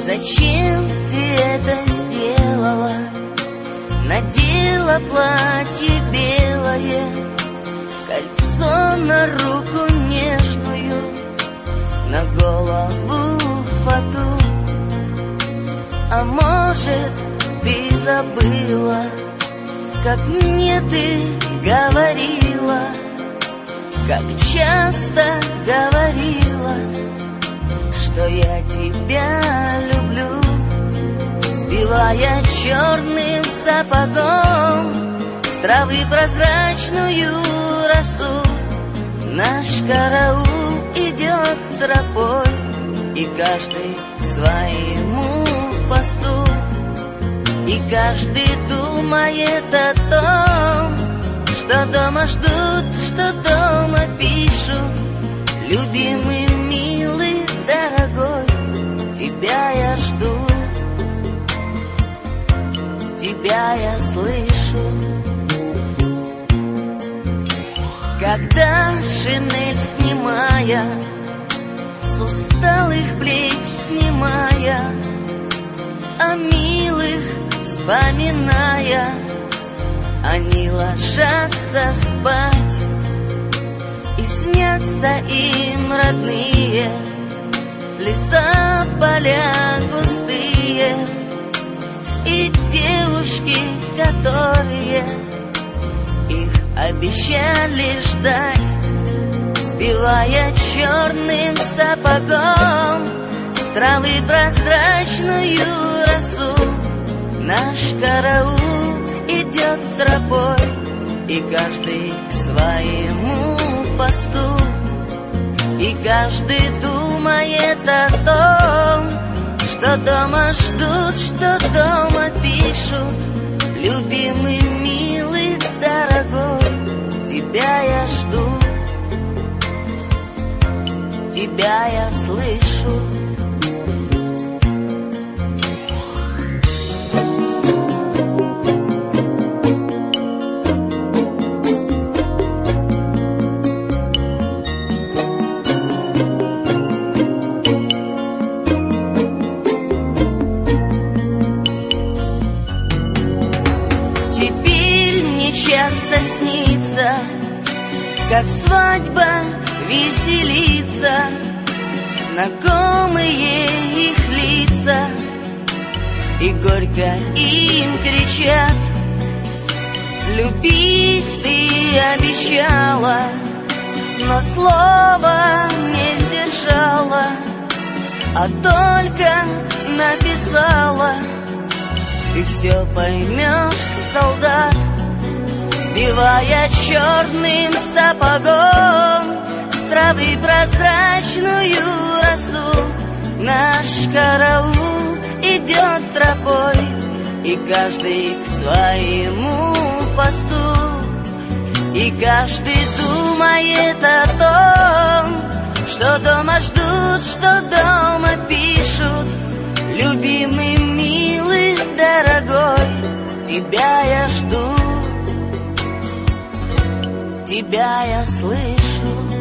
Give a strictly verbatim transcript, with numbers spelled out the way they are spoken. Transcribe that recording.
Зачем ты это сделала? Надела платье белое, кольцо на руку нежную, на голову фату. А может, ты забыла, как мне ты говорила, как часто говорила, что я тебя люблю. Сбивая черным сапогом с травы прозрачную росу, наш караул идет тропой, и каждый к своему посту. И каждый думает о том, что дома ждут, что дома пишут. Любимый, милый, дорогой, тебя я жду, тебя я слышу. Когда шинель снимая, с усталых плеч снимая, о милых вспоминая, они ложатся спать, и снятся им родные леса, поля густые, и девушки, которые их обещали ждать. Сбивая черным сапогом с травы прозрачную росу, наш караул идет тропой, и каждый к своему посту. И каждый думает о том, что дома ждут, что дома пишут. Любимый, милый, дорогой, тебя я жду, тебя я слышу. Часто снится, как свадьба веселится, знакомые их лица, и горько им кричат: любить ты обещала, но слова не сдержала, а только написала. Ты все поймешь, солдат. Сбивая черным сапогом с травы прозрачную росу, наш караул идет тропой, и каждый к своему посту. И каждый думает о том, что дома ждут, что дома пишут. Любимый, милый, дорогой, тебя я жду, тебя я слышу.